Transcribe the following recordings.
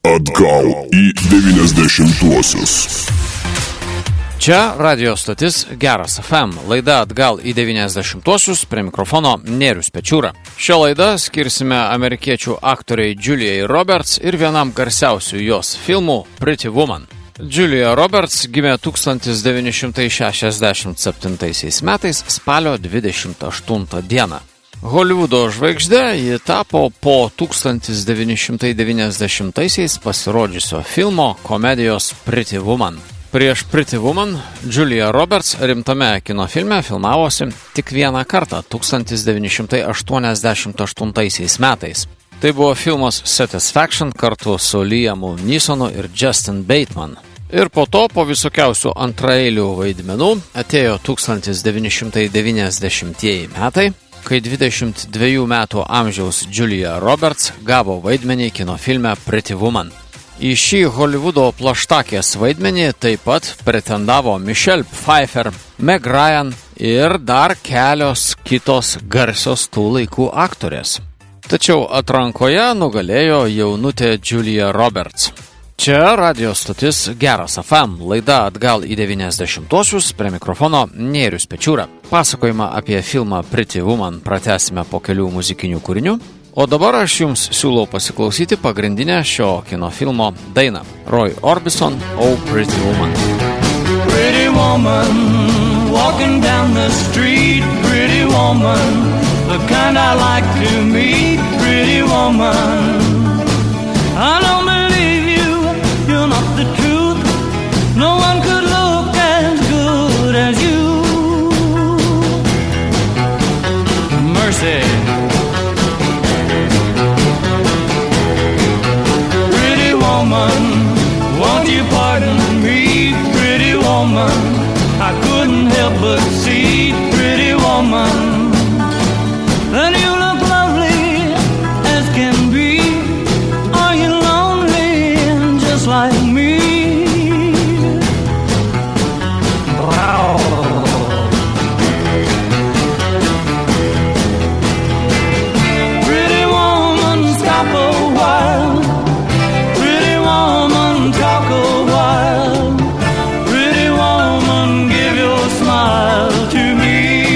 Atgal į 90-uosius. Čia radio stotis Geras FM, laida Atgal į 90-uosius, prie mikrofono Nėrius Pečiūra. Šią laidą skirsime amerikiečių aktoriai Juliai Roberts ir vienam garsiausių jos filmų Pretty Woman. Julia Roberts gimė 1967 metais spalio 28 dieną. Holivudo žvaigždė ji tapo po 1990-aisiais pasirodžiusio filmo komedijos Pretty Woman. Prieš Pretty Woman Julia Roberts rimtame kino filme filmavosi tik vieną kartą 1988 metais. Tai buvo filmas Satisfaction kartu su Liamu Neesonu ir Justin Bateman. Ir po to, po visokiausių antraeilių vaidmenų, atėjo 1990 metai, kai 22 metų amžiaus Julia Roberts gavo vaidmenį kino filme Pretty Woman. Į šį Holivudo plaštakės vaidmenį taip pat pretendavo Michelle Pfeiffer, Meg Ryan ir dar kelios kitos garsios tų laikų aktorės. Tačiau atrankoje nugalėjo jaunutė Julia Roberts. Čia radio stotis Geras FM, laida Atgal į 90-uosius, prie mikrofono Nėrius Pečiūra. Pasakojimą apie filmą Pretty Woman pratęsime po kelių muzikinių kūrinių, o dabar aš jums siūlau pasiklausyti pagrindinę šio kino filmo dainą. Roy Orbison, Oh Pretty Woman. Pretty woman, walking down the street, pretty woman, the kind I like to meet, pretty woman. I don't believe you, you're not the truth, no one could look as good as you. Mercy. Pretty woman, won't you pardon me, pretty woman, I couldn't help but see, pretty woman, that you look lovely as can be. Are you lonely just like me? Pretty woman, stop a while. Pretty woman, talk a while. Pretty woman, give your smile to me.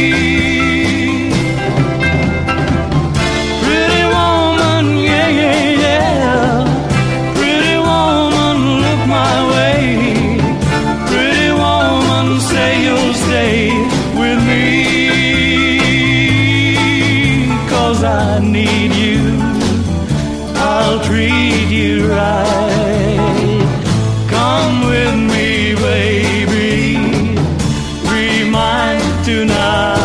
Pretty woman, yeah, yeah, yeah. Pretty woman, look my way. Pretty woman, say you'll stay with me. 'Cause I need you, I'll treat you right. Come with me, baby, be mine tonight.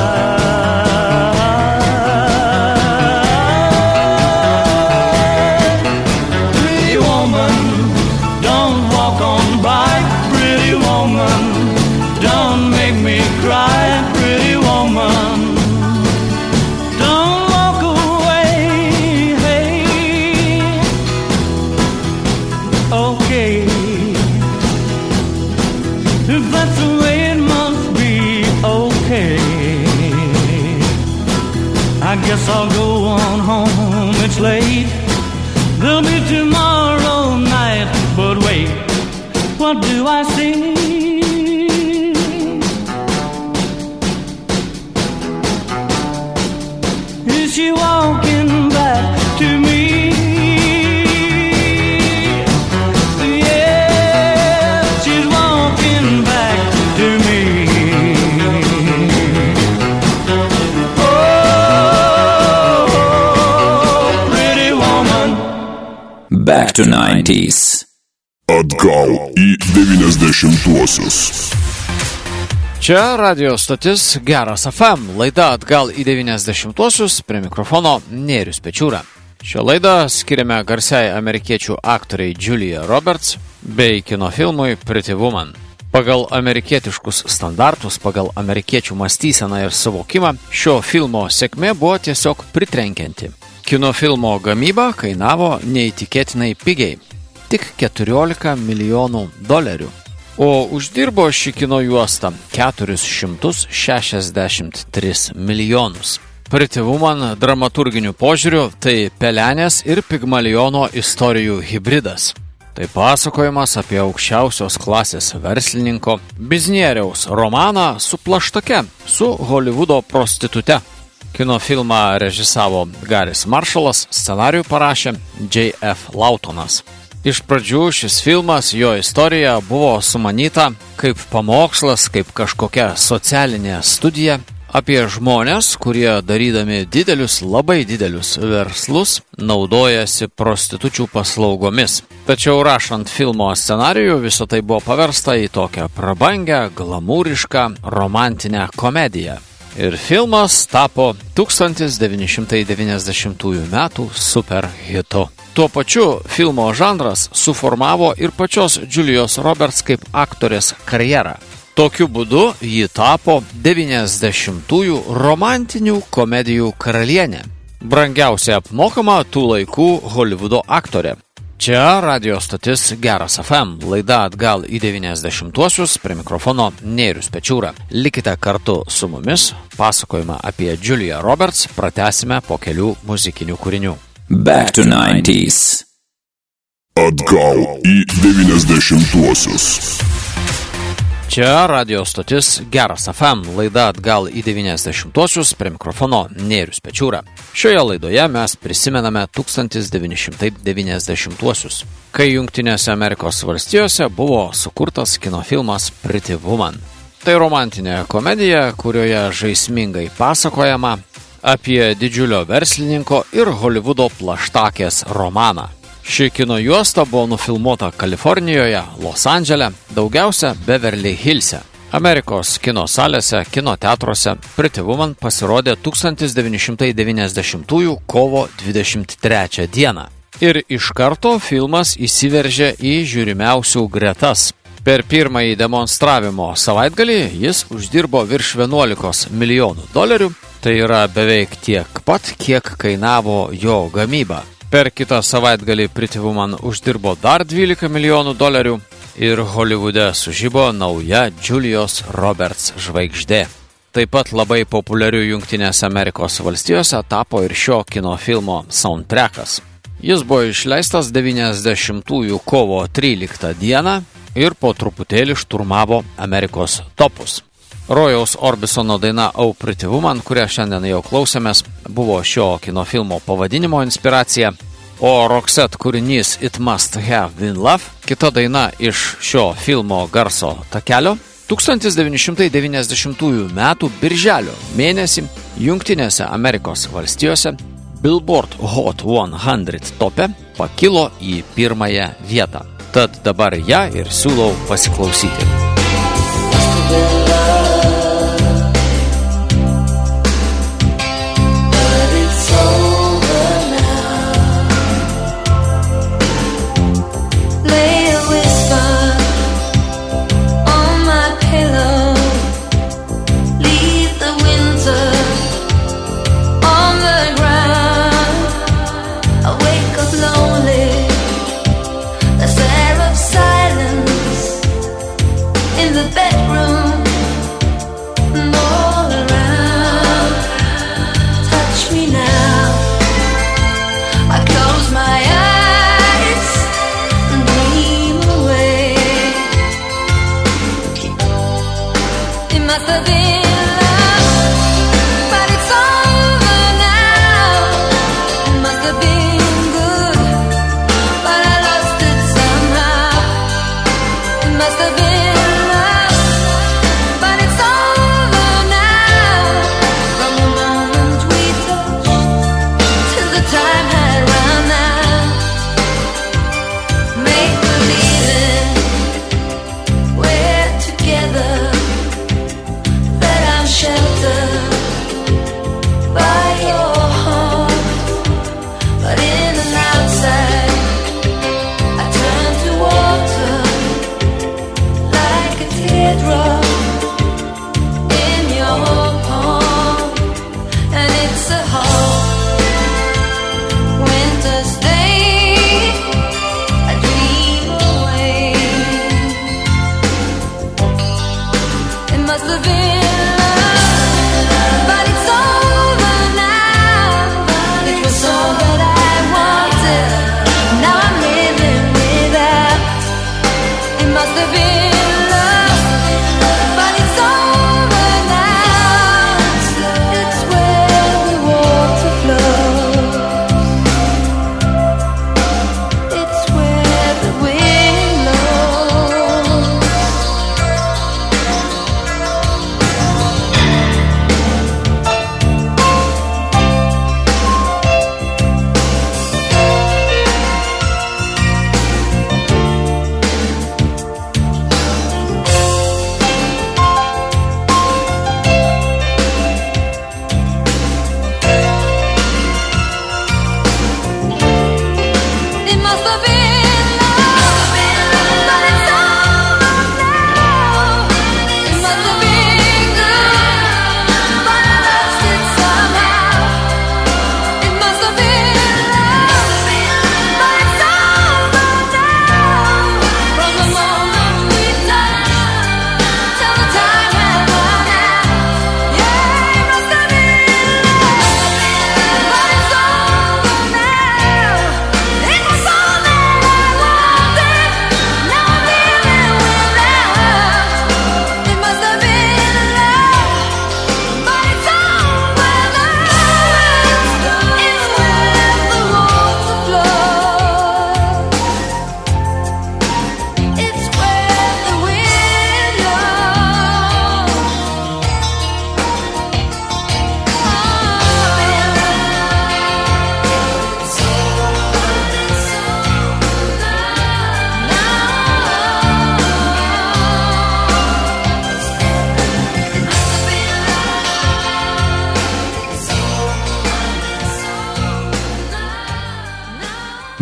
Pretty woman, don't walk on by. Pretty woman, don't make me cry. Pretty woman, don't walk away. Hey, okay, if that's the way it must be, okay, I guess I'll go on home, it's late. There'll be tomorrow night, but wait, what do I see? Is she walking back to me? Yeah, she's walking back to me. Oh, pretty woman. Back to 90s. Atgal į 90-uosius. Čia radio stotis Geras FM, laida Atgal į 90-uosius, prie mikrofono Nėrius Pečiūra. Šią laidą skiriame garsiai amerikiečių aktoriai Julia Roberts bei kino filmui Pretty Woman. Pagal amerikietiškus standartus, pagal amerikiečių mąstyseną ir suvokimą, šio filmo sėkmė buvo tiesiog pritrenkianti. Kino filmo gamyba kainavo neįtikėtinai pigiai, tik $14 milijonų. O uždirbo šį kino juostą 463 milijonus. Pretty Woman dramaturginiu požiūriu tai pelenės ir pigmaliono istorijų hibridas. Tai pasakojimas apie aukščiausios klasės verslininko biznieriaus romaną su plaštake, su Holivudo prostitute. Kino filmą režisavo Garis Marshallas, scenarijų parašė J.F. Lautonas. Iš pradžių šis filmas, jo istorija buvo sumanyta kaip pamokslas, kaip kažkokia socialinė studija apie žmonės, kurie darydami labai didelius verslus, naudojasi prostitučių paslaugomis. Tačiau rašant filmo scenarijų, viso tai buvo paversta į tokią prabangę, glamūrišką, romantinę komediją. Ir filmas tapo 1990 metų superhitu. Tuo pačiu filmo žanras suformavo ir pačios Julios Roberts kaip aktorės karjerą. Tokiu būdu ji tapo 90-ųjų romantinių komedijų karalienė, brangiausiai apmokama tų laikų Holivudo aktorė. Čia radio stotis Geras FM, laida atgal į 90-uosius, prie mikrofono Nerijus Pečiūra. Likite kartu su mumis, pasakojimą apie Julią Roberts pratęsime po kelių muzikinių kūrinių. Back to 90s. Atgal į 90-uosius. Čia radio stotis Geras FM, laida atgal į 90-uosius, prie mikrofono Nerijus Pečiūra. Šioje laidoje mes prisimename 1990-uosius, kai Jungtinėse Amerikos valstijose buvo sukurtas kinofilmas Pretty Woman. Tai romantinė komedija, kurioje žaismingai pasakojama apie didžiulio verslininko ir Holivudo plaštakės romaną. Ši kino juosta buvo nufilmuota Kalifornijoje, Los Andžele, daugiausia Beverly Hillse. Amerikos kino salėse, kino teatruose Pretty Woman pasirodė 1990 kovo 23 dieną. Ir iš karto filmas įsiveržė į žiūrimiausių gretas. Per pirmąjį demonstravimo savaitgalį jis uždirbo virš $11 milijonų. Tai yra beveik tiek pat, kiek kainavo jo gamyba. Per kitą savaitgalį Pretty Woman uždirbo dar $12 milijonų ir Holivude sužibo nauja Julios Roberts žvaigždė. Taip pat labai populiariu Jungtinėse Amerikos valstijose tapo ir šio kino filmo soundtrackas. Jis buvo išleistas 90-ųjų kovo 13 dieną ir po truputėlį šturmavo Amerikos topus. Rojaus Orbisono daina Oh Pretty Woman, kurią šiandien jau klausėmės, buvo šio kino filmo pavadinimo inspiracija, o Roxette kūrinys It Must Have Been Love, kita daina iš šio filmo garso takelio, 1990 metų birželio mėnesį Jungtinėse Amerikos valstijose Billboard Hot 100 tope pakilo į pirmąją vietą. Tad dabar ją ir siūlau pasiklausyti. In the bedroom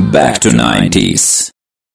Back to 90s.